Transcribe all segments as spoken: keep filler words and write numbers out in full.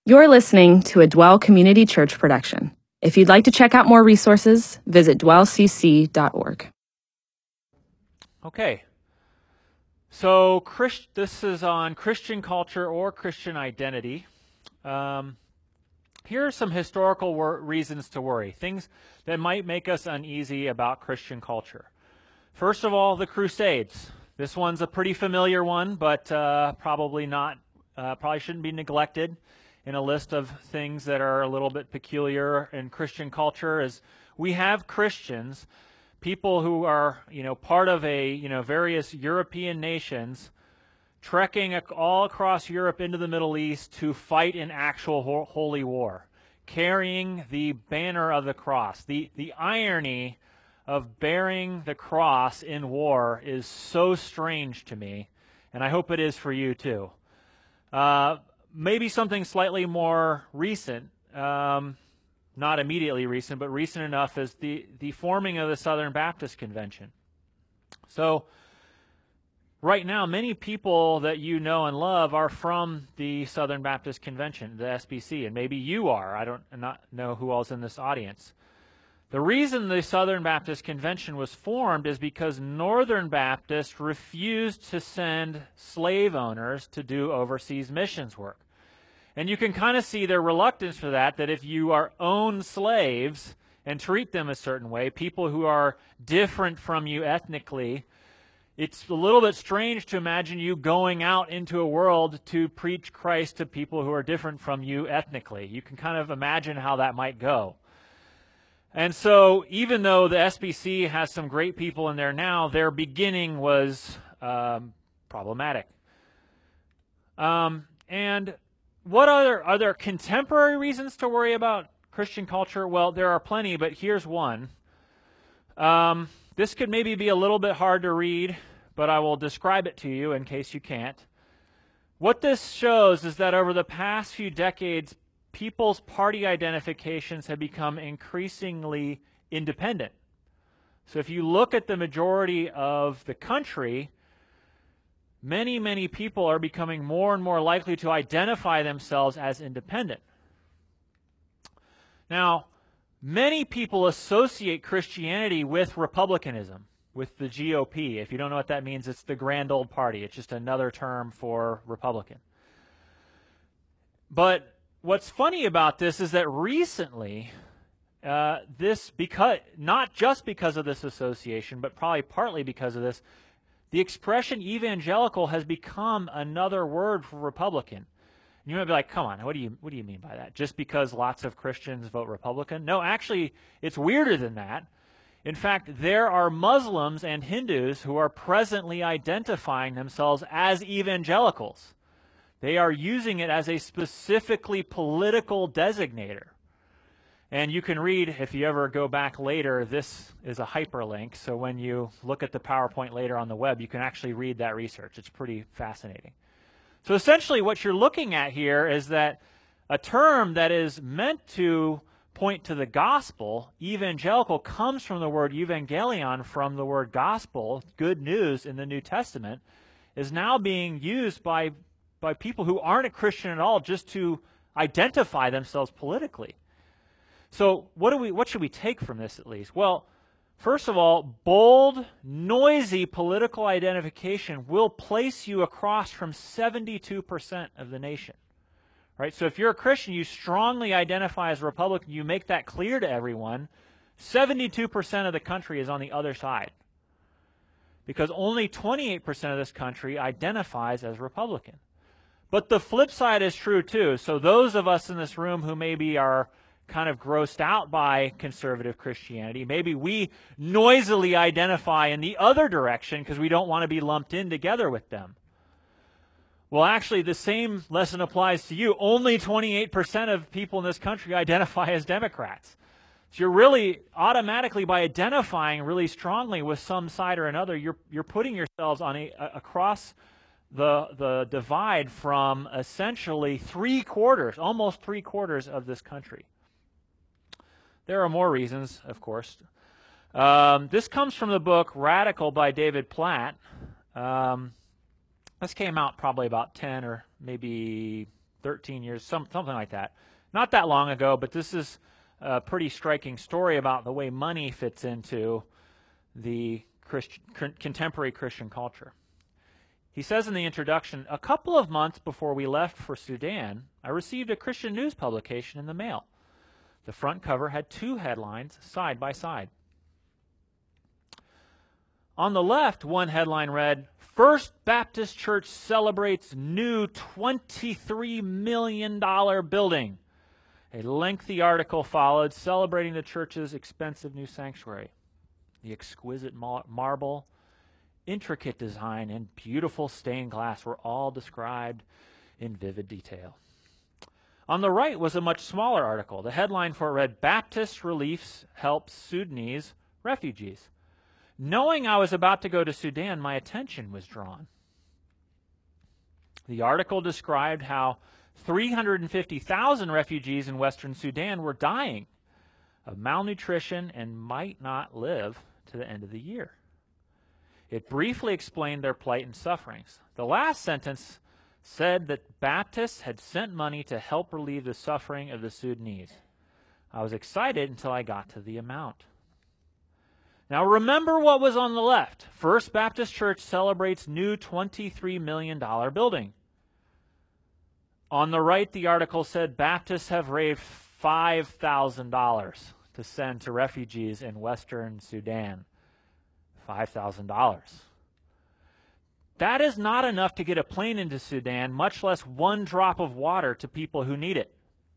You're listening to a Dwell Community Church production. If you'd like to check out more resources, visit dwell c c dot org. Okay, so Christ, this is on Christian culture or Christian identity. Um, here are some historical wor- reasons to worry, things that might make us uneasy about Christian culture. First of all, the Crusades. This one's a pretty familiar one, but uh, probably not, uh, probably shouldn't be neglected in a list of things that are a little bit peculiar in Christian culture. Is we have Christians, people who are, you know, part of a, you know, various European nations, trekking all across Europe into the Middle East to fight in actual ho- holy war, carrying the banner of the cross. The the irony of bearing the cross in war is so strange to me, and I hope it is for you too. Uh, maybe something slightly more recent. Um, not immediately recent, but recent enough as the, the forming of the Southern Baptist Convention. So right now, many people that you know and love are from the Southern Baptist Convention, the S B C, and maybe you are. I don't not know who else in this audience. The reason the Southern Baptist Convention was formed is because Northern Baptists refused to send slave owners to do overseas missions work. And you can kind of see their reluctance for that, that if you are own slaves and treat them a certain way, people who are different from you ethnically, it's a little bit strange to imagine you going out into a world to preach Christ to people who are different from you ethnically. You can kind of imagine how that might go. And so even though the S B C has some great people in there now, their beginning was um, problematic. Um, and What other, are there contemporary reasons to worry about Christian culture? Well, there are plenty, but here's one. Um, this could maybe be a little bit hard to read, but I will describe it to you in case you can't. What this shows is that over the past few decades, people's party identifications have become increasingly independent. So if you look at the majority of the country, many, many people are becoming more and more likely to identify themselves as independent. Now, many people associate Christianity with republicanism, with the G O P. If you don't know what that means, it's the grand old party. It's just another term for Republican. But what's funny about this is that recently, uh, this, because not just because of this association, but probably partly because of this, the expression evangelical has become another word for Republican. And you might be like, come on, what do you what do you mean by that? Just because lots of Christians vote Republican? No, actually, it's weirder than that. In fact, there are Muslims and Hindus who are presently identifying themselves as evangelicals. They are using it as a specifically political designator. And you can read, if you ever go back later, this is a hyperlink. So when you look at the PowerPoint later on the web, you can actually read that research. It's pretty fascinating. So essentially what you're looking at here is that a term that is meant to point to the gospel, evangelical, comes from the word evangelion, from the word gospel, good news in the New Testament, is now being used by, by people who aren't a Christian at all just to identify themselves politically. So what do we? What should we take from this at least? Well, first of all, bold, noisy political identification will place you across from seventy-two percent of the nation. Right? So if you're a Christian, you strongly identify as a Republican, you make that clear to everyone, seventy-two percent of the country is on the other side. Because only twenty-eight percent of this country identifies as Republican. But the flip side is true too. So those of us in this room who maybe are kind of grossed out by conservative Christianity, maybe we noisily identify in the other direction because we don't want to be lumped in together with them. Well, actually, the same lesson applies to you. Only twenty-eight percent of people in this country identify as Democrats. So you're really automatically, by identifying really strongly with some side or another, you're you're putting yourselves on a, a across the the divide from essentially three quarters, almost three quarters of this country. There are more reasons, of course. Um, this comes from the book Radical by David Platt. Um, this came out probably about ten or maybe thirteen years, some, something like that. Not that long ago, but this is a pretty striking story about the way money fits into the Christian, contemporary Christian culture. He says in the introduction, a couple of months before we left for Sudan, I received a Christian news publication in the mail. The front cover had two headlines side by side. On the left, one headline read, First Baptist Church celebrates new twenty-three million dollars building. A lengthy article followed celebrating the church's expensive new sanctuary. The exquisite mar- marble, intricate design, and beautiful stained glass were all described in vivid detail. On the right was a much smaller article. The headline for it read, Baptist Relief Helps Sudanese Refugees. Knowing I was about to go to Sudan, my attention was drawn. The article described how three hundred fifty thousand refugees in Western Sudan were dying of malnutrition and might not live to the end of the year. It briefly explained their plight and sufferings. The last sentence said that Baptists had sent money to help relieve the suffering of the Sudanese. I was excited until I got to the amount. Now remember what was on the left. First Baptist Church celebrates new twenty-three million dollars building. On the right, the article said Baptists have raised five thousand dollars to send to refugees in Western Sudan. five thousand dollars. That is not enough to get a plane into Sudan, much less one drop of water to people who need it.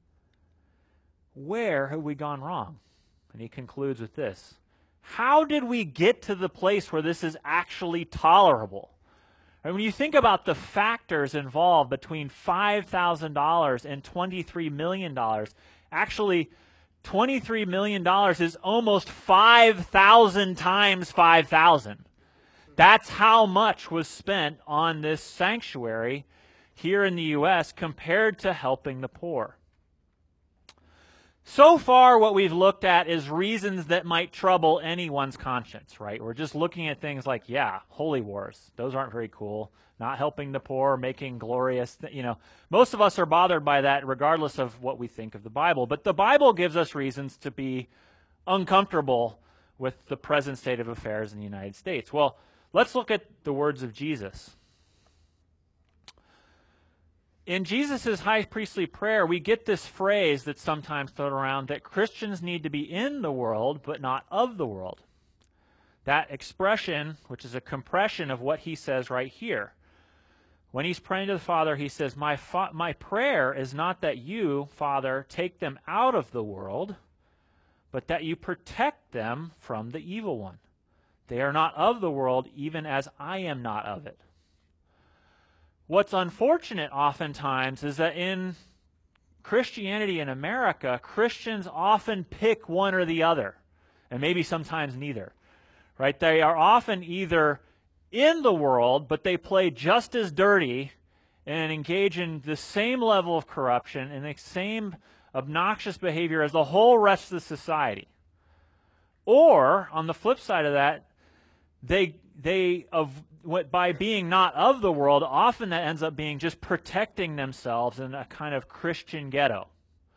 Where have we gone wrong? And he concludes with this. How did we get to the place where this is actually tolerable? And when you think about the factors involved between five thousand dollars and twenty-three million dollars, actually twenty-three million dollars is almost five thousand times five thousand. That's how much was spent on this sanctuary here in the U S compared to helping the poor. So far, what we've looked at is reasons that might trouble anyone's conscience, right? We're just looking at things like, yeah, holy wars. Those aren't very cool. Not helping the poor, making glorious, th- you know. Most of us are bothered by that regardless of what we think of the Bible. But the Bible gives us reasons to be uncomfortable with the present state of affairs in the United States. Well, let's look at the words of Jesus. In Jesus' high priestly prayer, we get this phrase that's sometimes thrown around that Christians need to be in the world, but not of the world. That expression, which is a compression of what he says right here. When he's praying to the Father, he says, my, fa- my prayer is not that you, Father, take them out of the world, but that you protect them from the evil one. They are not of the world, even as I am not of it. What's unfortunate oftentimes is that in Christianity in America, Christians often pick one or the other, and maybe sometimes neither. Right? They are often either in the world, but they play just as dirty and engage in the same level of corruption and the same obnoxious behavior as the whole rest of the society. Or, on the flip side of that, they they of what by being not of the world, often that ends up being just protecting themselves in a kind of Christian ghetto.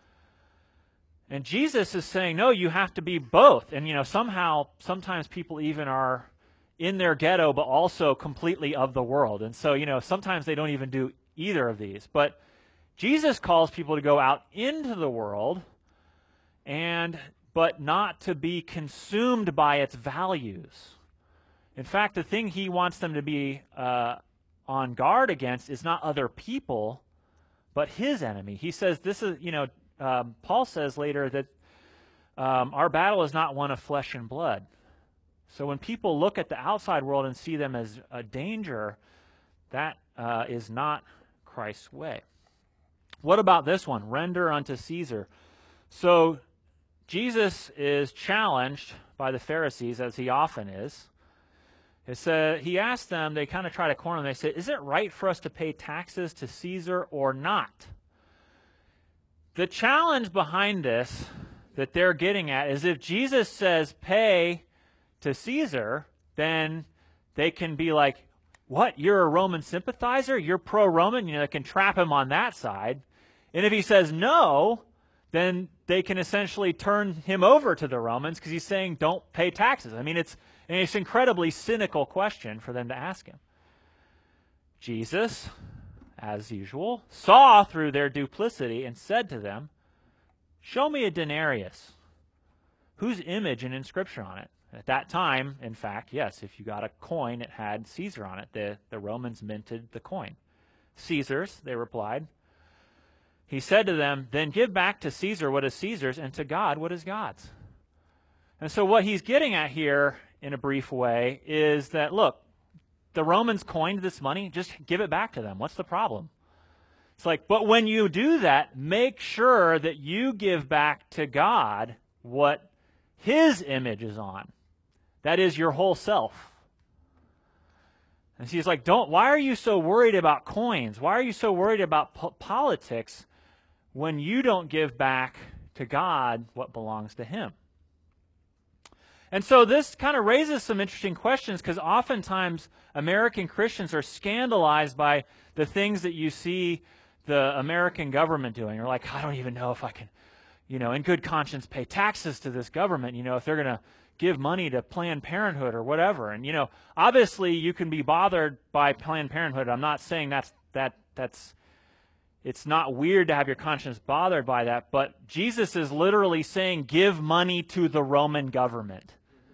And Jesus is saying, no, you have to be both. And, you know, somehow, sometimes people even are in their ghetto, but also completely of the world. And so, you know, sometimes they don't even do either of these. But Jesus calls people to go out into the world, and but not to be consumed by its values. In fact, the thing he wants them to be uh, on guard against is not other people, but his enemy. He says this is, you know, um, Paul says later that um, our battle is not one of flesh and blood. So when people look at the outside world and see them as a danger, that uh, is not Christ's way. What about this one? Render unto Caesar. So Jesus is challenged by the Pharisees, as he often is. It's, uh, he asked them, they kind of try to corner him. They say, is it right for us to pay taxes to Caesar or not? The challenge behind this that they're getting at is if Jesus says pay to Caesar, then they can be like, what, you're a Roman sympathizer? You're pro-Roman? You know, they can trap him on that side. And if he says no, then they can essentially turn him over to the Romans because he's saying don't pay taxes. I mean, it's, and it's an incredibly cynical question for them to ask him. Jesus, as usual, saw through their duplicity and said to them, show me a denarius. Whose image and inscription on it? At that time, in fact, yes, if you got a coin, it had Caesar on it. The, the Romans minted the coin. Caesar's, they replied. He said to them, then give back to Caesar what is Caesar's, and to God what is God's. And so what he's getting at here, in a brief way, is that, look, the Romans coined this money, just give it back to them. What's the problem? It's like, but when you do that, make sure that you give back to God what his image is on. That is your whole self. And she's like, don't, why are you so worried about coins? Why are you so worried about po- politics when you don't give back to God what belongs to him? And so this kind of raises some interesting questions because oftentimes American Christians are scandalized by the things that you see the American government doing. You're like, I don't even know if I can, you know, in good conscience pay taxes to this government, you know, if they're going to give money to Planned Parenthood or whatever. And, you know, obviously you can be bothered by Planned Parenthood. I'm not saying that's, that, that's, it's not weird to have your conscience bothered by that, but Jesus is literally saying, give money to the Roman government.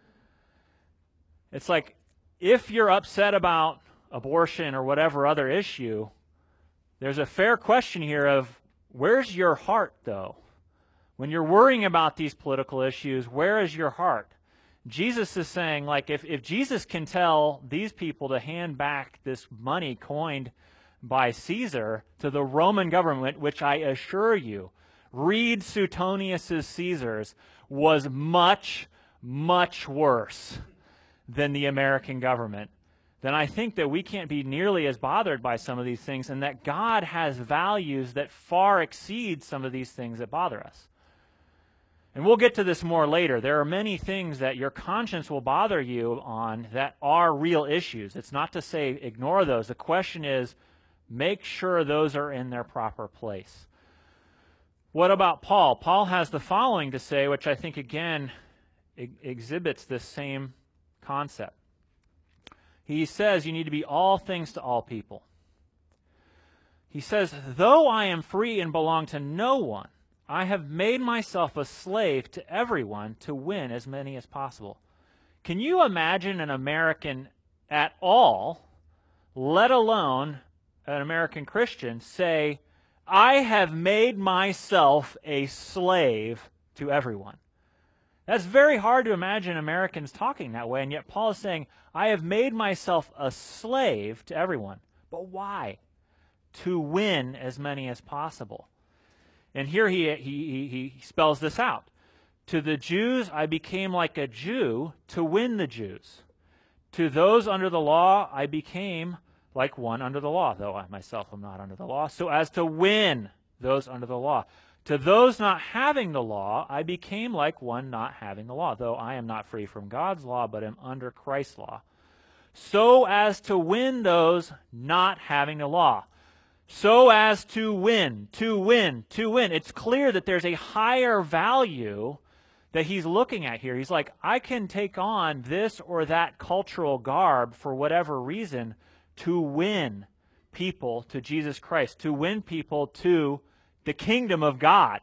It's like, if you're upset about abortion or whatever other issue, there's a fair question here of, where's your heart, though? When you're worrying about these political issues, where is your heart? Jesus is saying, like, if, if Jesus can tell these people to hand back this money coined by Caesar to the Roman government, which I assure you, read Suetonius's Caesar's, was much, much worse than the American government, then I think that we can't be nearly as bothered by some of these things, and that God has values that far exceed some of these things that bother us. And we'll get to this more later. There are many things that your conscience will bother you on that are real issues. It's not to say ignore those. The question is, make sure those are in their proper place. What about Paul? Paul has the following to say, which I think, again, e- exhibits this same concept. He says you need to be all things to all people. He says, though I am free and belong to no one, I have made myself a slave to everyone to win as many as possible. Can you imagine an American at all, let alone an American Christian, say, I have made myself a slave to everyone? That's very hard to imagine Americans talking that way, and yet Paul is saying, I have made myself a slave to everyone. But why? To win as many as possible. And here he, he, he spells this out. To the Jews I became like a Jew to win the Jews. To those under the law I became like one under the law, though I myself am not under the law, so as to win those under the law. To those not having the law I became like one not having the law, though I am not free from God's law, but am under Christ's law, so as to win those not having the law. So as to win, to win, to win. It's clear that there's a higher value that he's looking at here. He's like, I can take on this or that cultural garb for whatever reason to win people to Jesus Christ, to win people to the kingdom of God.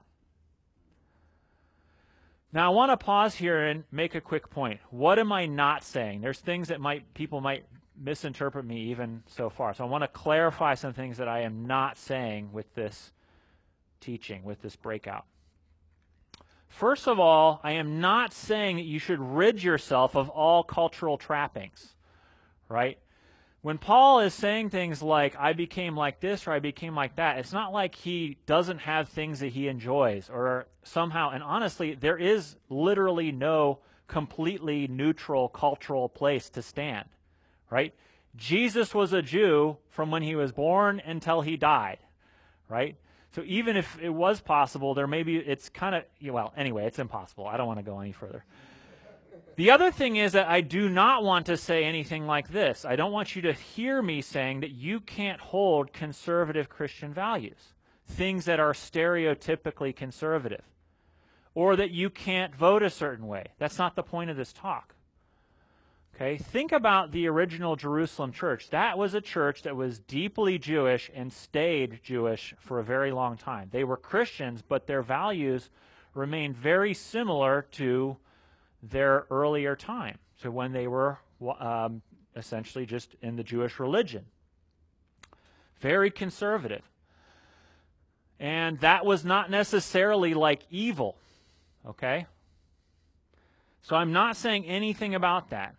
Now, I want to pause here and make a quick point. What am I not saying? There's things that might people might misinterpret me even so far. So I want to clarify some things that I am not saying with this teaching, with this breakout. First of all, I am not saying that you should rid yourself of all cultural trappings, right? When Paul is saying things like, I became like this or I became like that, it's not like he doesn't have things that he enjoys or somehow, and honestly, there is literally no completely neutral cultural place to stand, right? Jesus was a Jew from when he was born until he died, right? So even if it was possible, there may be, it's kind of, well, anyway, it's impossible. I don't want to go any further. The other thing is that I do not want to say anything like this. I don't want you to hear me saying that you can't hold conservative Christian values. things that are stereotypically conservative, or that you can't vote a certain way. That's not the point of this talk. Okay, think about the original Jerusalem church. That was a church that was deeply Jewish and stayed Jewish for a very long time. They were Christians, but their values remained very similar to their earlier time, to when they were um, essentially just in the Jewish religion. Very conservative. And that was not necessarily like evil, okay? So I'm not saying anything about that.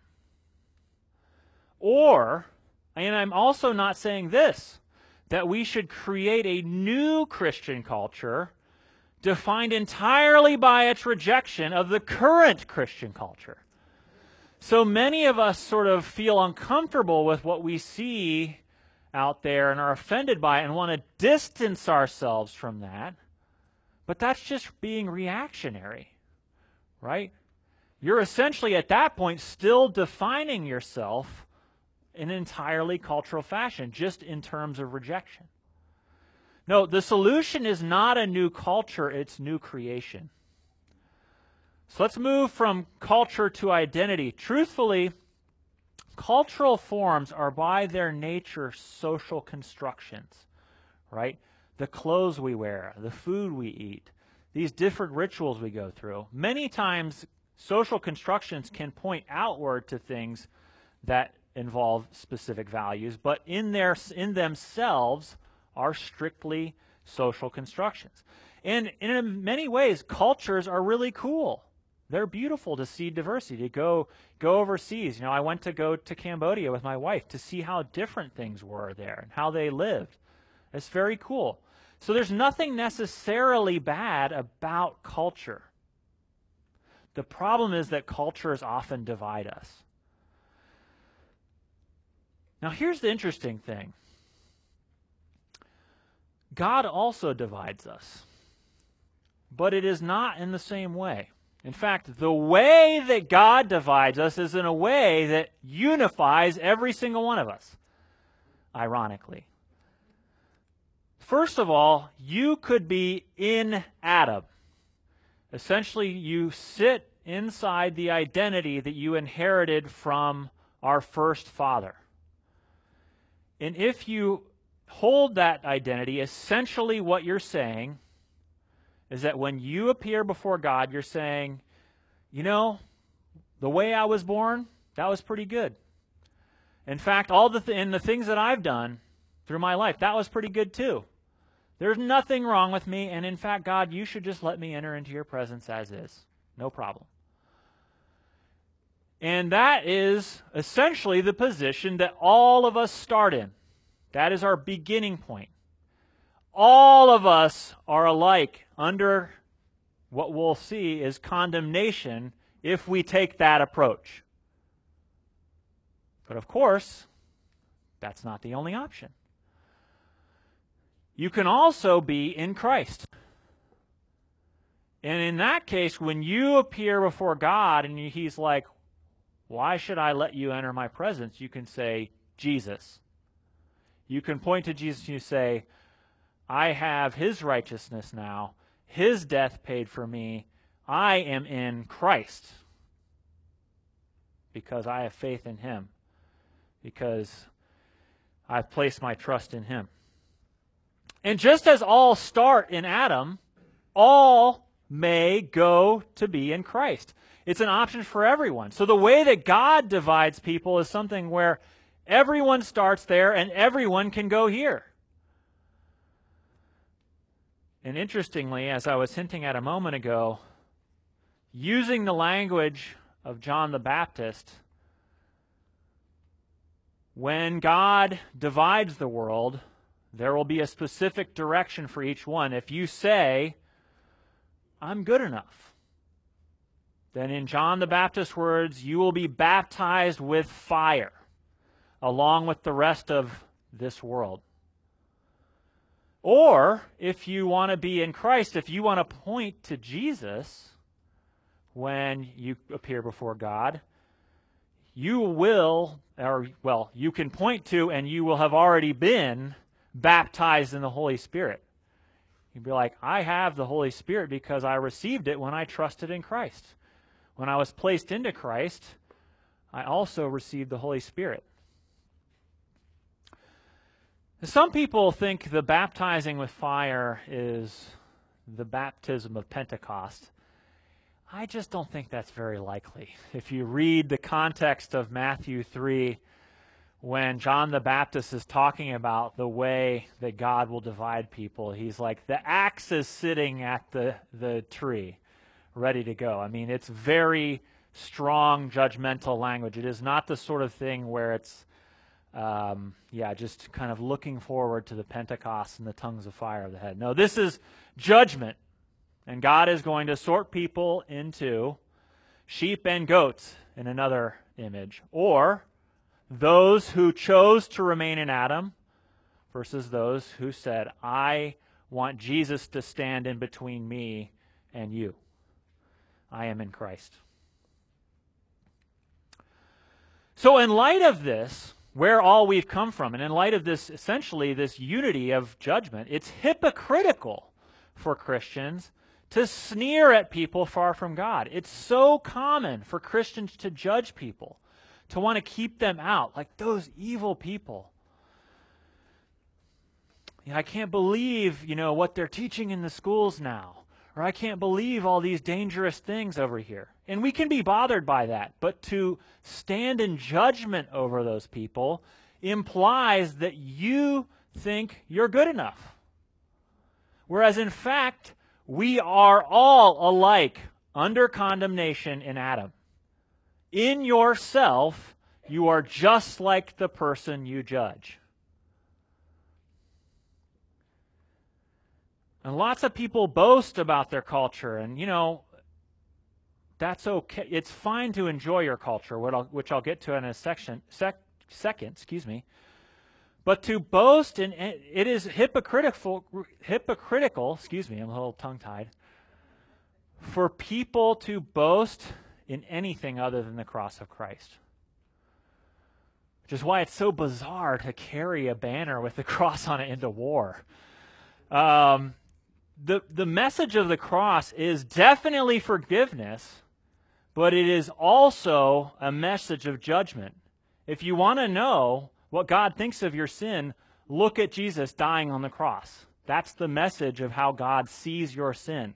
Or, and I'm also not saying this, that we should create a new Christian culture defined entirely by its rejection of the current Christian culture. So many of us sort of feel uncomfortable with what we see out there and are offended by it and want to distance ourselves from that. But that's just being reactionary, right? You're essentially at that point still defining yourself in an entirely cultural fashion, just in terms of rejection. No, the solution is not a new culture, it's new creation. So let's move from culture to identity. Truthfully, cultural forms are by their nature social constructions, right? The clothes we wear, the food we eat, these different rituals we go through. Many times, social constructions can point outward to things that involve specific values, but in their in themselves are strictly social constructions. And in many ways, cultures are really cool. They're beautiful to see diversity, to go go overseas. You know, I went to go to Cambodia with my wife to see how different things were there and how they lived. It's very cool. So there's nothing necessarily bad about culture. The problem is that cultures often divide us. Now, here's the interesting thing. God also divides us, but it is not in the same way. In fact, the way that God divides us is in a way that unifies every single one of us, ironically. First of all, you could be in Adam. Essentially, you sit inside the identity that you inherited from our first father. And if you hold that identity, essentially what you're saying is that when you appear before God, you're saying, you know, the way I was born, that was pretty good. In fact, all the th- and the things that I've done through my life, that was pretty good too. There's nothing wrong with me, and in fact, God, you should just let me enter into your presence as is. No problem. And that is essentially the position that all of us start in. That is our beginning point. All of us are alike under what we'll see is condemnation if we take that approach. But of course, that's not the only option. You can also be in Christ. And in that case, when you appear before God and he's like, why should I let you enter my presence? You can say, Jesus. You can point to Jesus and you say, I have his righteousness now. His death paid for me. I am in Christ because I have faith in him, because I've placed my trust in him. And just as all start in Adam, all may go to be in Christ. It's an option for everyone. So the way that God divides people is something where everyone starts there and everyone can go here. And interestingly, as I was hinting at a moment ago, using the language of John the Baptist, when God divides the world, there will be a specific direction for each one. If you say, I'm good enough, then in John the Baptist's words, you will be baptized with fire, along with the rest of this world. Or, if you want to be in Christ, if you want to point to Jesus when you appear before God, you will, or well, you can point to and you will have already been baptized in the Holy Spirit. You'd be like, I have the Holy Spirit because I received it when I trusted in Christ. When I was placed into Christ, I also received the Holy Spirit. Some people think the baptizing with fire is the baptism of Pentecost. I just don't think that's very likely. If you read the context of Matthew three, when John the Baptist is talking about the way that God will divide people, he's like, the axe is sitting at the, the tree, ready to go. I mean, it's very strong judgmental language. It is not the sort of thing where it's, um, yeah, just kind of looking forward to the Pentecost and the tongues of fire of the head. No, this is judgment, and God is going to sort people into sheep and goats in another image, or those who chose to remain in Adam versus those who said, I want Jesus to stand in between me and you. I am in Christ. So in light of this, where all we've come from, and in light of this, essentially this unity of judgment, it's hypocritical for Christians to sneer at people far from God. It's so common for Christians to judge people, to want to keep them out, like those evil people. You know, I can't believe, you know, what they're teaching in the schools now, or I can't believe all these dangerous things over here. And we can be bothered by that, but to stand in judgment over those people implies that you think you're good enough. Whereas in fact, we are all alike under condemnation in Adam. In yourself, you are just like the person you judge. And lots of people boast about their culture, and you know, that's okay. It's fine to enjoy your culture, which I'll, which I'll get to in a section, sec, second, excuse me. But to boast, in, it is hypocritical, hypocritical, excuse me, I'm a little tongue-tied, for people to boast in anything other than the cross of Christ. Which is why it's so bizarre to carry a banner with the cross on it into war. Um, the, the message of the cross is definitely forgiveness, but it is also a message of judgment. If you want to know what God thinks of your sin, look at Jesus dying on the cross. That's the message of how God sees your sin.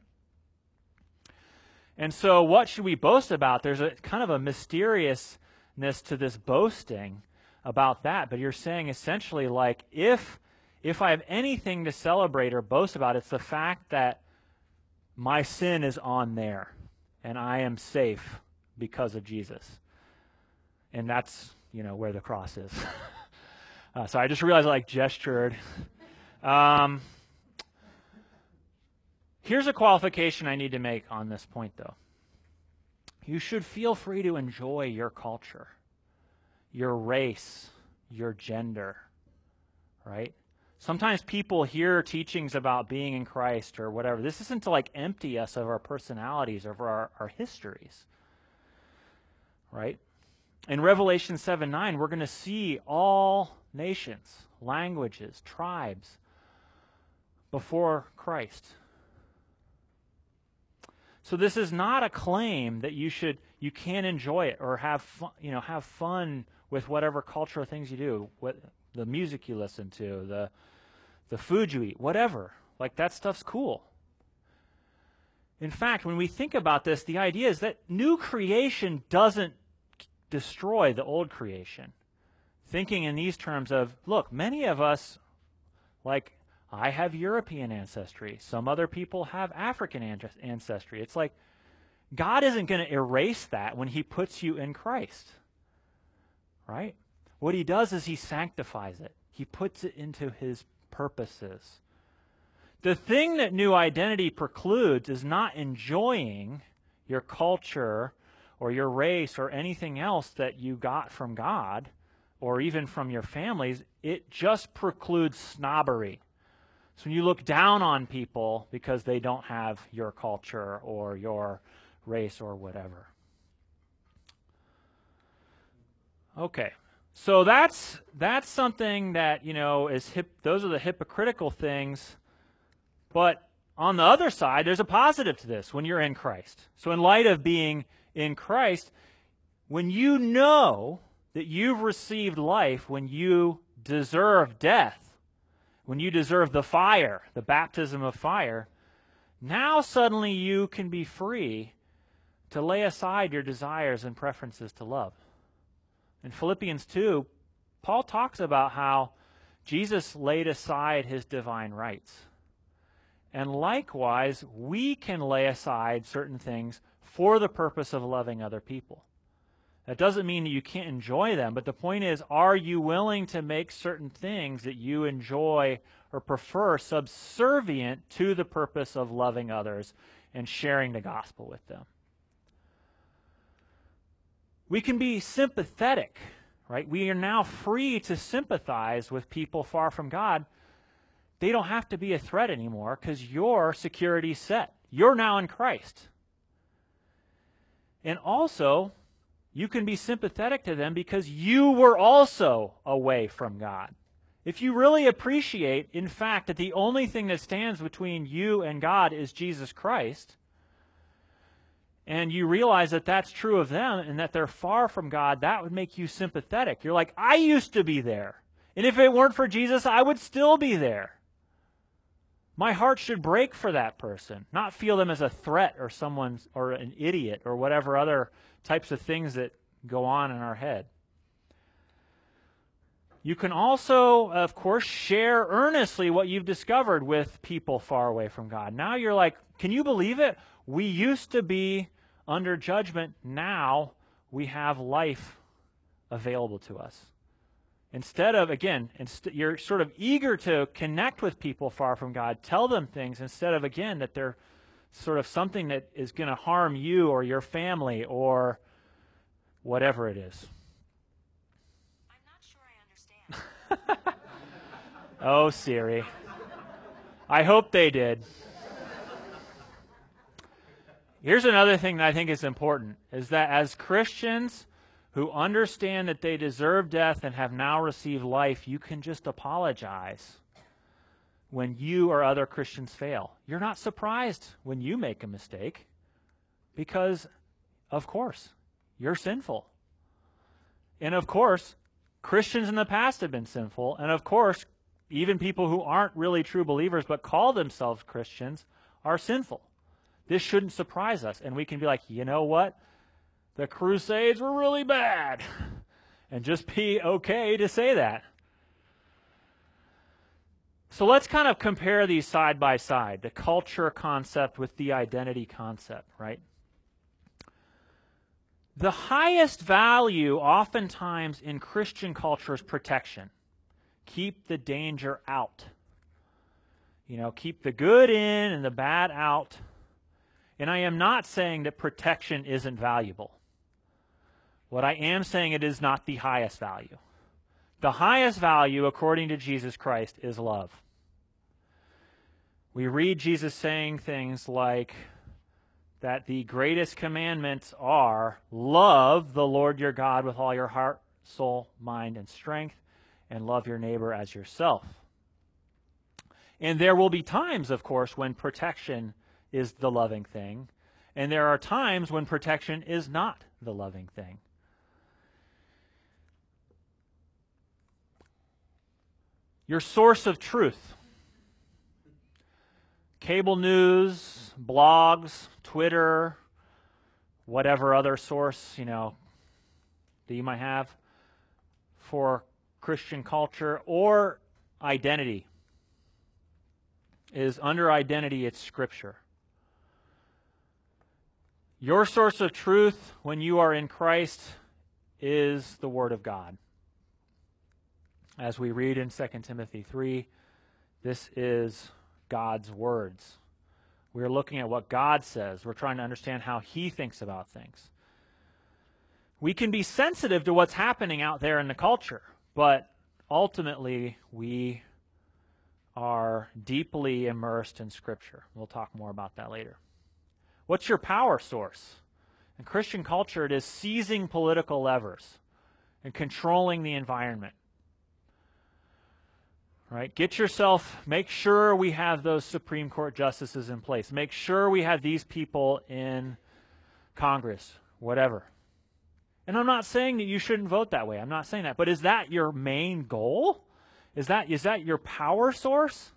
And so what should we boast about? There's a kind of a mysteriousness to this boasting about that. But you're saying essentially like, if, if I have anything to celebrate or boast about, it's the fact that my sin is on there and I am safe because of Jesus. And that's, you know, where the cross is. uh, so I just realized I like gestured. Um, Here's a qualification I need to make on this point, though. You should feel free to enjoy your culture, your race, your gender, right? Sometimes people hear teachings about being in Christ or whatever. This isn't to like empty us of our personalities, of our, our histories, right? In Revelation seven nine, we're going to see all nations, languages, tribes before Christ. So this is not a claim that you should, you can enjoy it or have fun, you know, have fun with whatever cultural things you do, what the music you listen to, the the food you eat, whatever. Like that stuff's cool. In fact, when we think about this, the idea is that new creation doesn't destroy the old creation. Thinking in these terms of, look, many of us, like I have European ancestry. Some other people have African ancestry. It's like God isn't going to erase that when he puts you in Christ, right? What he does is he sanctifies it. He puts it into his purposes. The thing that new identity precludes is not enjoying your culture or your race or anything else that you got from God or even from your families. It just precludes snobbery. So when you look down on people because they don't have your culture or your race or whatever. Okay, so that's that's something that, you know, is hip. Those are the hypocritical things. But on the other side, there's a positive to this when you're in Christ. So in light of being in Christ, when you know that you've received life when you deserve death, when you deserve the fire, the baptism of fire, now suddenly you can be free to lay aside your desires and preferences to love. In Philippians two, Paul talks about how Jesus laid aside his divine rights. And likewise, we can lay aside certain things for the purpose of loving other people. That doesn't mean that you can't enjoy them, but the point is, are you willing to make certain things that you enjoy or prefer subservient to the purpose of loving others and sharing the gospel with them? We can be sympathetic, right? We are now free to sympathize with people far from God. They don't have to be a threat anymore because your security is set. You're now in Christ. And also, you can be sympathetic to them because you were also away from God. If you really appreciate, in fact, that the only thing that stands between you and God is Jesus Christ, and you realize that that's true of them and that they're far from God, that would make you sympathetic. You're like, I used to be there. And if it weren't for Jesus, I would still be there. My heart should break for that person, not feel them as a threat or someone's or an idiot or whatever other types of things that go on in our head. You can also, of course, share earnestly what you've discovered with people far away from God. Now you're like, can you believe it? We used to be under judgment. Now we have life available to us. Instead of, again, inst- you're sort of eager to connect with people far from God, tell them things instead of, again, that they're sort of something that is going to harm you or your family or whatever it is. I'm not sure I understand. Oh, Siri. I hope they did. Here's another thing that I think is important, is that as Christians who understand that they deserve death and have now received life, you can just apologize when you or other Christians fail. You're not surprised when you make a mistake because, of course, you're sinful. And of course, Christians in the past have been sinful. And of course, even people who aren't really true believers but call themselves Christians are sinful. This shouldn't surprise us. And we can be like, you know what? The Crusades were really bad. And just be okay to say that. So let's kind of compare these side by side, the culture concept with the identity concept, right? The highest value oftentimes in Christian culture is protection. Keep the danger out. You know, keep the good in and the bad out. And I am not saying that protection isn't valuable. What I am saying, it is not the highest value. The highest value, according to Jesus Christ, is love. We read Jesus saying things like that the greatest commandments are love the Lord your God with all your heart, soul, mind, and strength, and love your neighbor as yourself. And there will be times, of course, when protection is the loving thing, and there are times when protection is not the loving thing. Your source of truth. Cable news, blogs, Twitter, whatever other source, you know, that you might have for Christian culture, or identity. Is under identity, it's Scripture. Your source of truth when you are in Christ is the Word of God. As we read in Second Timothy three, this is God's words. We're looking at what God says. We're trying to understand how He thinks about things. We can be sensitive to what's happening out there in the culture, but ultimately we are deeply immersed in Scripture. We'll talk more about that later. What's your power source? In Christian culture, it is seizing political levers and controlling the environment. Right? Get yourself, make sure we have those Supreme Court justices in place. Make sure we have these people in Congress, whatever. And I'm not saying that you shouldn't vote that way. I'm not saying that. But is that your main goal? Is that, is that your power source?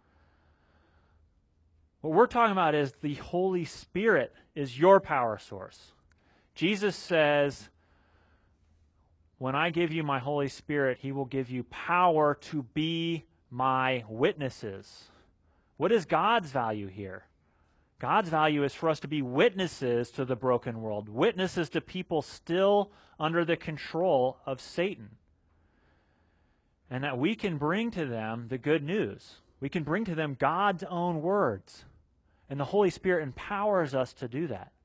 What we're talking about is the Holy Spirit is your power source. Jesus says, when I give you my Holy Spirit, he will give you power to be my witnesses. What is God's value here? God's value is for us to be witnesses to the broken world, witnesses to people still under the control of Satan. And that we can bring to them the good news. We can bring to them God's own words. And the Holy Spirit empowers us to do that.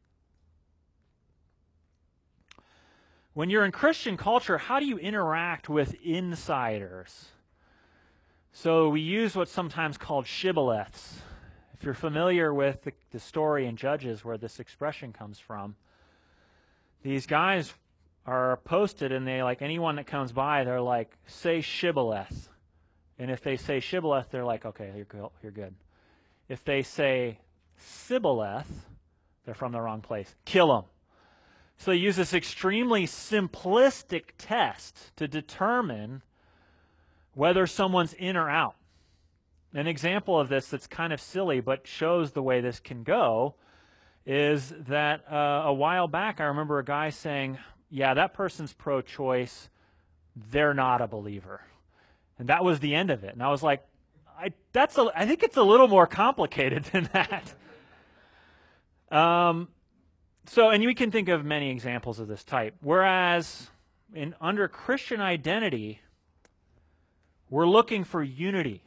When you're in Christian culture, how do you interact with insiders? So we use what's sometimes called shibboleths. If you're familiar with the, the story in Judges where this expression comes from, these guys are posted and they, like anyone that comes by, they're like, say shibboleth. And if they say shibboleth, they're like, okay, you're good. You're good. If they say sibboleth, they're from the wrong place. Kill them. So they use this extremely simplistic test to determine whether someone's in or out. An example of this that's kind of silly but shows the way this can go is that uh, a while back I remember a guy saying, yeah, that person's pro-choice, they're not a believer. And that was the end of it. And I was like, I, that's a, I think it's a little more complicated than that. Um, so, and we can think of many examples of this type. Whereas in under Christian identity, we're looking for unity.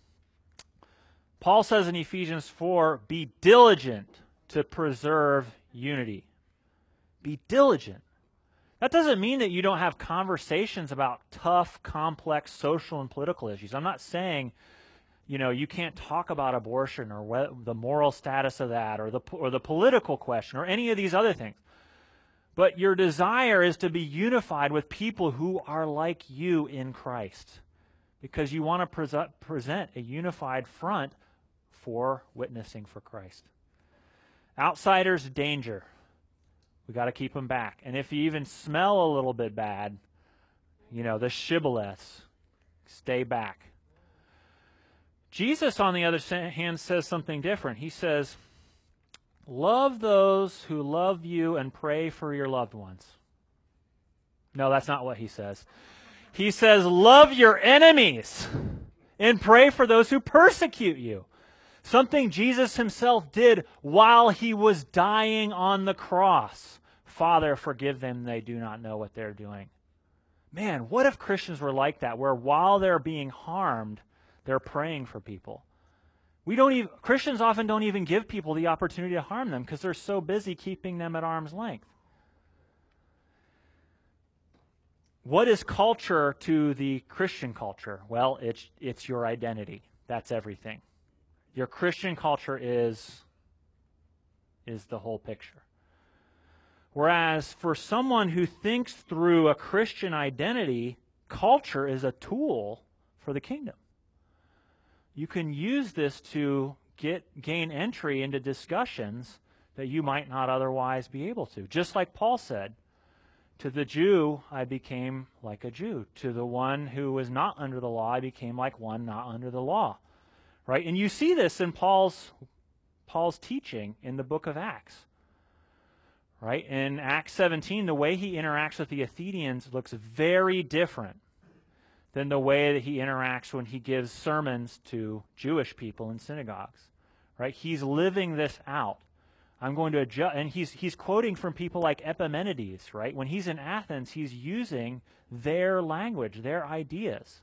Paul says in Ephesians four, be diligent to preserve unity. Be diligent. That doesn't mean that you don't have conversations about tough, complex social and political issues. I'm not saying, you know, you can't talk about abortion or what, the moral status of that or the, or the political question or any of these other things. But your desire is to be unified with people who are like you in Christ, because you want to pre- present a unified front for witnessing for Christ. Outsiders, danger. We got to keep them back. And if you even smell a little bit bad, you know, the shibboleths, stay back. Jesus, on the other hand, says something different. He says, love those who love you and pray for your loved ones. No, that's not what he says. He says, love your enemies and pray for those who persecute you. Something Jesus himself did while he was dying on the cross. Father, forgive them, they do not know what they're doing. Man, what if Christians were like that, where while they're being harmed, they're praying for people? We don't even, Christians often don't even give people the opportunity to harm them because they're so busy keeping them at arm's length. What is culture to the Christian culture? Well, it's it's your identity. That's everything. Your Christian culture is, is the whole picture. Whereas for someone who thinks through a Christian identity, culture is a tool for the kingdom. You can use this to get gain entry into discussions that you might not otherwise be able to. Just like Paul said, to the Jew, I became like a Jew. To the one who was not under the law, I became like one not under the law. Right? And you see this in Paul's Paul's teaching in the book of Acts. Right? In Acts seventeen, the way he interacts with the Athenians looks very different than the way that he interacts when he gives sermons to Jewish people in synagogues. Right? He's living this out. I'm going to adjust, and he's he's quoting from people like Epimenides, right? When he's in Athens, he's using their language, their ideas.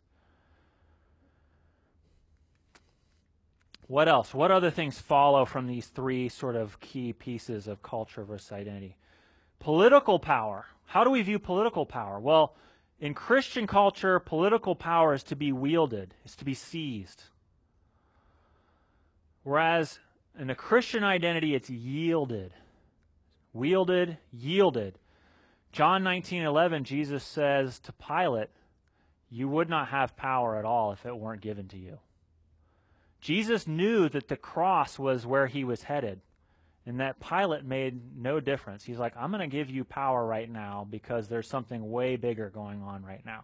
What else? What other things follow from these three sort of key pieces of culture versus identity? Political power. How do we view political power? Well, in Christian culture, political power is to be wielded, is to be seized. Whereas in a Christian identity, it's yielded. Wielded, yielded. John nineteen eleven, Jesus says to Pilate, you would not have power at all if it weren't given to you. Jesus knew that the cross was where he was headed, and that Pilate made no difference. He's like, I'm going to give you power right now because there's something way bigger going on right now.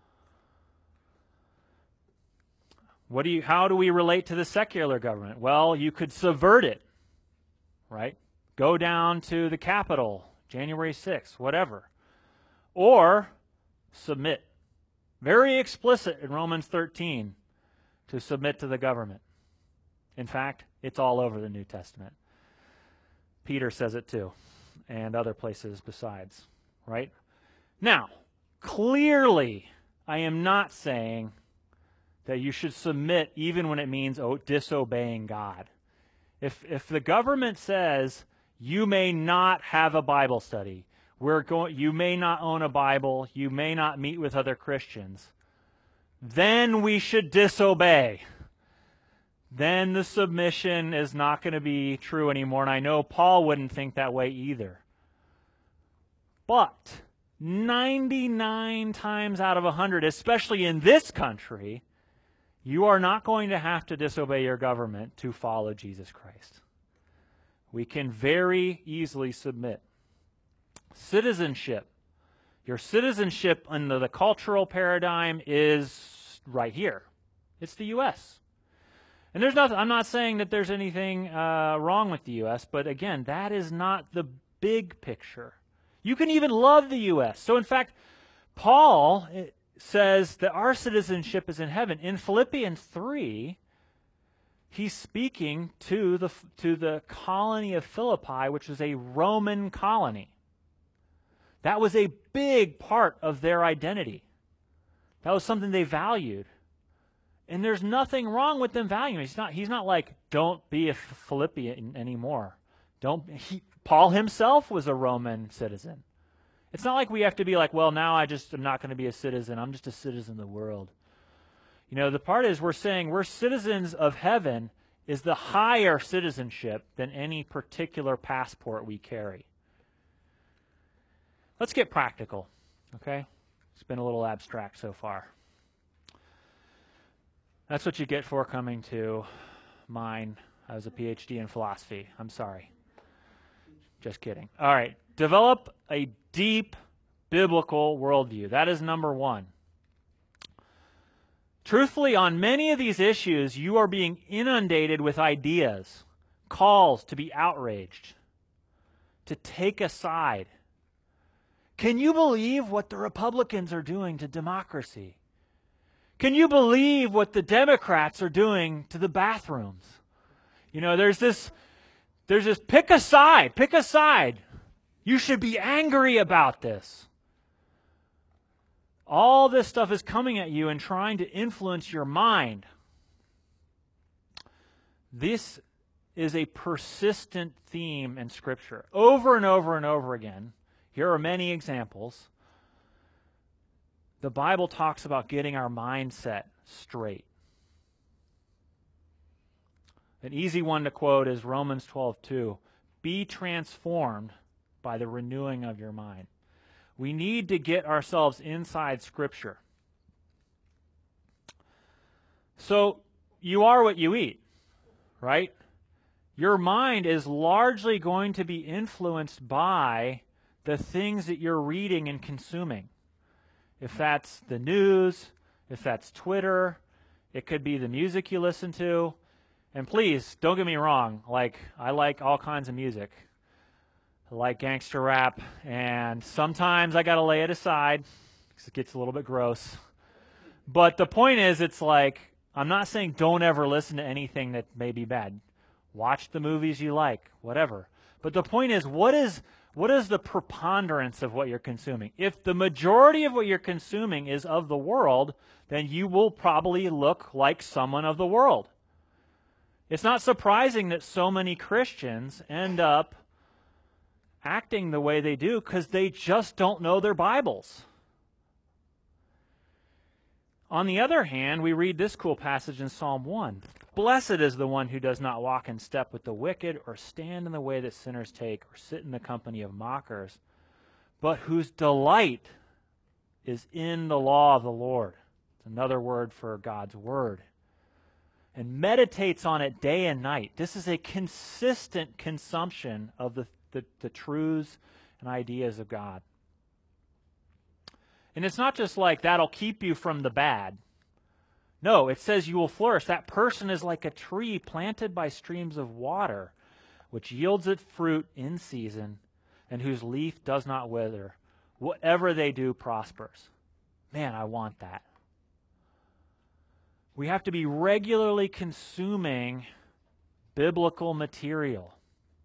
What do you, how do we relate to the secular government? Well, you could subvert it, right? Go down to the Capitol, January sixth, whatever. Or submit. Very explicit in Romans thirteen to submit to the government. In fact, it's all over the New Testament. Peter says it too, and other places besides, right? Now, clearly, I am not saying that you should submit even when it means oh, disobeying God. If, if the government says you may not have a Bible study, we're going, you may not own a Bible, you may not meet with other Christians, then we should disobey. Then the submission is not going to be true anymore, and I know Paul wouldn't think that way either. But ninety-nine times out of one hundred, especially in this country, you are not going to have to disobey your government to follow Jesus Christ. We can very easily submit. Citizenship. Your citizenship under the cultural paradigm is right here. It's the U S And there's nothing, I'm not saying that there's anything uh, wrong with the U S, but again, that is not the big picture. You can even love the U S So in fact, Paul says that our citizenship is in heaven. In Philippians three, he's speaking to the, to the colony of Philippi, which is a Roman colony. That was a big part of their identity. That was something they valued. And there's nothing wrong with them valuing it. He's not, he's not like, don't be a Philippian anymore. Don't. He, Paul himself was a Roman citizen. It's not like we have to be like, well, now I just am not going to be a citizen. I'm just a citizen of the world. You know, the part is we're saying we're citizens of heaven is the higher citizenship than any particular passport we carry. Let's get practical, okay? It's been a little abstract so far. That's what you get for coming to mine. I was a P H D in philosophy. I'm sorry. Just kidding. All right. Develop a deep biblical worldview. That is number one. Truthfully, on many of these issues, you are being inundated with ideas, calls to be outraged, to take a side. Can you believe what the Republicans are doing to democracy? Can you believe what the Democrats are doing to the bathrooms? You know, there's this, there's this, pick a side, pick a side. You should be angry about this. All this stuff is coming at you and trying to influence your mind. This is a persistent theme in Scripture. Over and over and over again, here are many examples. The Bible talks about getting our mindset straight. An easy one to quote is Romans twelve two. Be transformed by the renewing of your mind. We need to get ourselves inside Scripture. So, you are what you eat, right? Your mind is largely going to be influenced by the things that you're reading and consuming. If that's the news, if that's Twitter, it could be the music you listen to. And please, don't get me wrong, like, I like all kinds of music. I like gangster rap, and sometimes I got to lay it aside because it gets a little bit gross. But the point is, it's like, I'm not saying don't ever listen to anything that may be bad. Watch the movies you like, whatever. But the point is, what is what is the preponderance of what you're consuming? If the majority of what you're consuming is of the world, then you will probably look like someone of the world. It's not surprising that so many Christians end up acting the way they do because they just don't know their Bibles. On the other hand, we read this cool passage in Psalm one. Blessed is the one who does not walk in step with the wicked, or stand in the way that sinners take, or sit in the company of mockers, but whose delight is in the law of the Lord. It's another word for God's word. And meditates on it day and night. This is a consistent consumption of the, the, the truths and ideas of God. And it's not just like that'll keep you from the bad. No, it says you will flourish. That person is like a tree planted by streams of water, which yields its fruit in season, and whose leaf does not wither. Whatever they do prospers. Man, I want that. We have to be regularly consuming biblical material.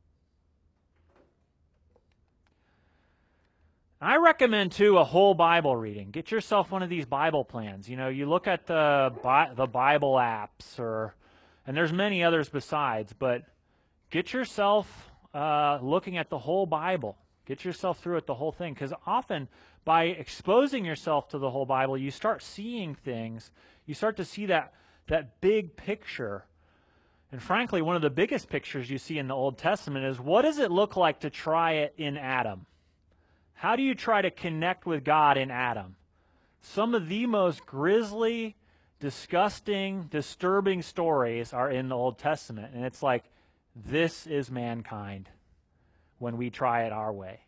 I recommend, too, a whole Bible reading. Get yourself one of these Bible plans. You know, you look at the Bi- the Bible apps, or and there's many others besides, but get yourself uh, looking at the whole Bible. Get yourself through it, the whole thing, because often by exposing yourself to the whole Bible, you start seeing things. You start to see that that big picture. And frankly, one of the biggest pictures you see in the Old Testament is, what does it look like to try it in Adam? How do you try to connect with God in Adam? Some of the most grisly, disgusting, disturbing stories are in the Old Testament. And it's like, this is mankind when we try it our way.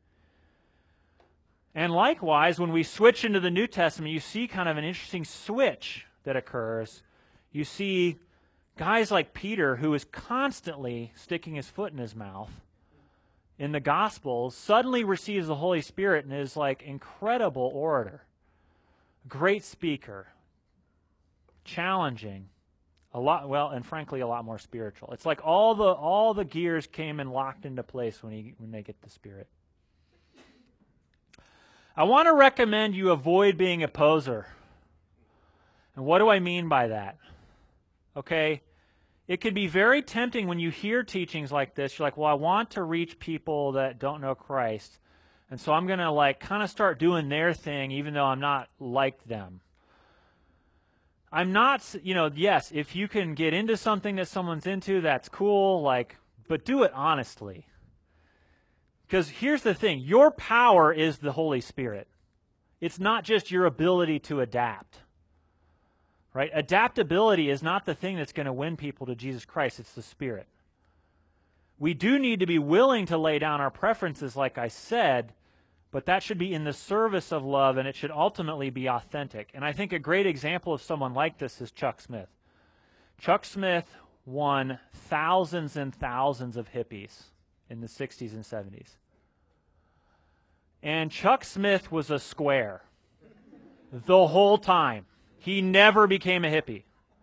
And likewise, when we switch into the New Testament, you see kind of an interesting switch that occurs. You see guys like Peter, who is constantly sticking his foot in his mouth in the Gospels, suddenly receives the Holy Spirit and is like incredible orator, great speaker, challenging, a lot, well, and frankly, a lot more spiritual. It's like all the all the gears came and locked into place when he when they get the Spirit. I want to recommend you avoid being a poser. And what do I mean by that? Okay, it can be very tempting when you hear teachings like this. You're like, well, I want to reach people that don't know Christ, and so I'm going to like kind of start doing their thing even though I'm not like them. I'm not, you know, yes, if you can get into something that someone's into, that's cool, like, but do it honestly. Because here's the thing, your power is the Holy Spirit. It's not just your ability to adapt. Right? Adaptability is not the thing that's going to win people to Jesus Christ. It's the Spirit. We do need to be willing to lay down our preferences, like I said, but that should be in the service of love, and it should ultimately be authentic. And I think a great example of someone like this is Chuck Smith. Chuck Smith won thousands and thousands of hippies in the sixties and seventies. And Chuck Smith was a square the whole time. He never became a hippie.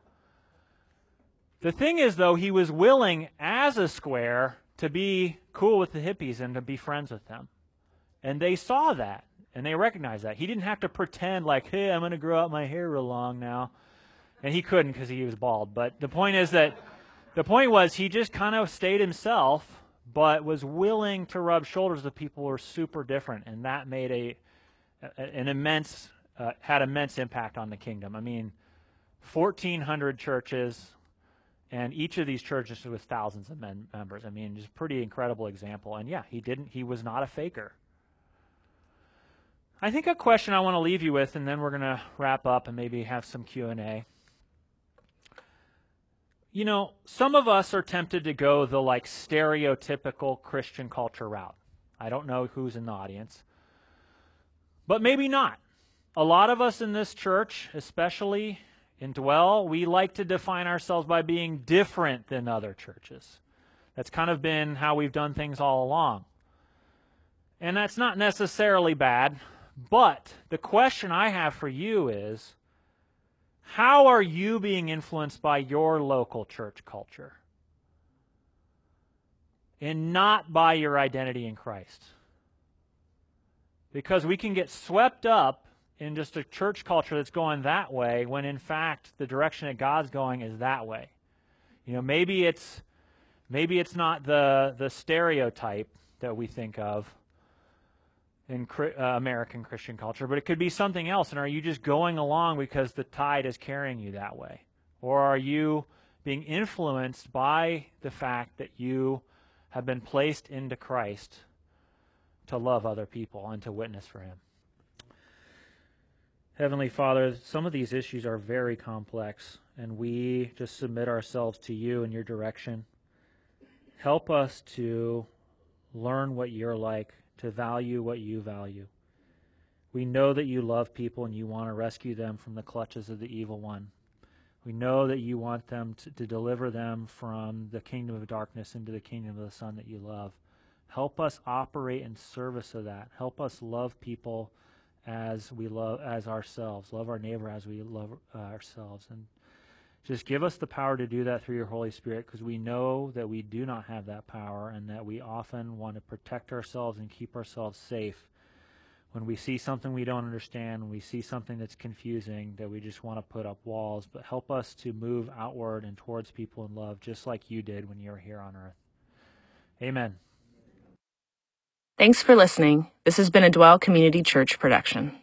The thing is, though, he was willing, as a square, to be cool with the hippies and to be friends with them. And they saw that, and they recognized that. He didn't have to pretend like, hey, I'm going to grow out my hair real long now. And he couldn't because he was bald. But the point is that, the point was he just kind of stayed himself, but was willing to rub shoulders with people who were super different. And that made a, a an immense... Uh, had immense impact on the kingdom. I mean, fourteen hundred churches, and each of these churches with thousands of men, members. I mean, just a pretty incredible example. And yeah, he didn't. He was not a faker. I think a question I want to leave you with, and then we're going to wrap up and maybe have some Q and A. You know, some of us are tempted to go the like stereotypical Christian culture route. I don't know who's in the audience, but maybe not. A lot of us in this church, especially in Dwell, we like to define ourselves by being different than other churches. That's kind of been how we've done things all along. And that's not necessarily bad, but the question I have for you is, how are you being influenced by your local church culture? And not by your identity in Christ. Because we can get swept up in just a church culture that's going that way, when in fact the direction that God's going is that way. You know, maybe it's maybe it's not the the stereotype that we think of in uh, American Christian culture, but it could be something else. And are you just going along because the tide is carrying you that way? Or are you being influenced by the fact that you have been placed into Christ to love other people and to witness for Him? Heavenly Father, some of these issues are very complex, and we just submit ourselves to you and your direction. Help us to learn what you're like, to value what you value. We know that you love people and you want to rescue them from the clutches of the evil one. We know that you want them to, to deliver them from the kingdom of darkness into the kingdom of the Son that you love. Help us operate in service of that. Help us love people as we love as ourselves. Love our neighbor as we love uh, ourselves. And just give us the power to do that through your Holy Spirit, because we know that we do not have that power and that we often want to protect ourselves and keep ourselves safe. When we see something we don't understand, when we see something that's confusing, that we just want to put up walls. But help us to move outward and towards people in love, just like you did when you were here on earth. Amen. Thanks for listening. This has been a Dwell Community Church production.